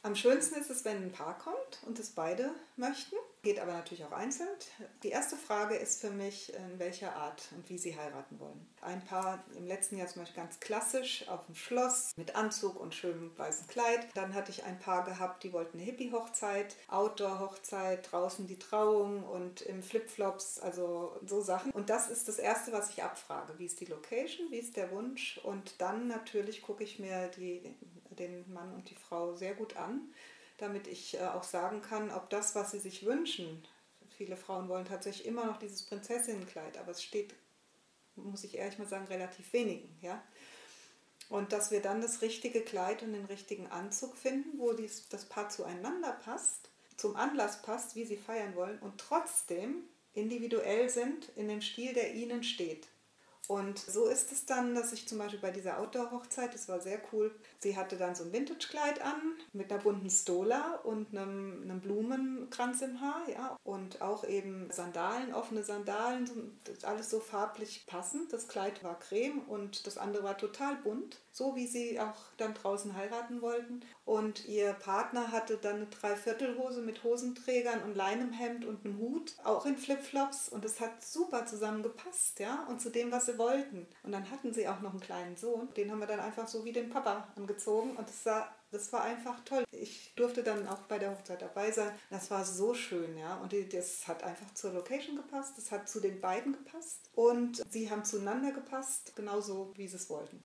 Am schönsten ist es, wenn ein Paar kommt und es beide möchten. Geht aber natürlich auch einzeln. Die erste Frage ist für mich, in welcher Art und wie sie heiraten wollen. Ein Paar im letzten Jahr zum Beispiel ganz klassisch auf dem Schloss mit Anzug und schönem weißen Kleid. Dann hatte ich ein Paar gehabt, die wollten eine Hippie-Hochzeit, Outdoor-Hochzeit, draußen die Trauung und im Flipflops, also so Sachen. Und das ist das Erste, was ich abfrage. Wie ist die Location, wie ist der Wunsch? Und dann natürlich gucke ich mir den Mann und die Frau sehr gut an, damit ich auch sagen kann, ob das, was sie sich wünschen, viele Frauen wollen tatsächlich immer noch dieses Prinzessinnenkleid, aber es steht, muss ich ehrlich mal sagen, relativ wenigen. Ja? Und dass wir dann das richtige Kleid und den richtigen Anzug finden, wo das Paar zueinander passt, zum Anlass passt, wie sie feiern wollen und trotzdem individuell sind in dem Stil, der ihnen steht. Und so ist es dann, dass ich zum Beispiel bei dieser Outdoor-Hochzeit, das war sehr cool, sie hatte dann so ein Vintage-Kleid an mit einer bunten Stola und einem Blumenkranz im Haar, ja, und auch eben Sandalen, offene Sandalen, alles so farblich passend. Das Kleid war creme und das andere war total bunt, so wie sie auch dann draußen heiraten wollten. Und ihr Partner hatte dann eine Dreiviertelhose mit Hosenträgern und Leinemhemd und einem Hut, auch in Flipflops, und es hat super zusammengepasst, ja, und zu dem, was sie wollten. Und dann hatten sie auch noch einen kleinen Sohn, den haben wir dann einfach so wie den Papa angezogen und das war einfach toll. Ich durfte dann auch bei der Hochzeit dabei sein. Das war so schön, ja. Und das hat einfach zur Location gepasst, das hat zu den beiden gepasst und sie haben zueinander gepasst, genauso wie sie es wollten.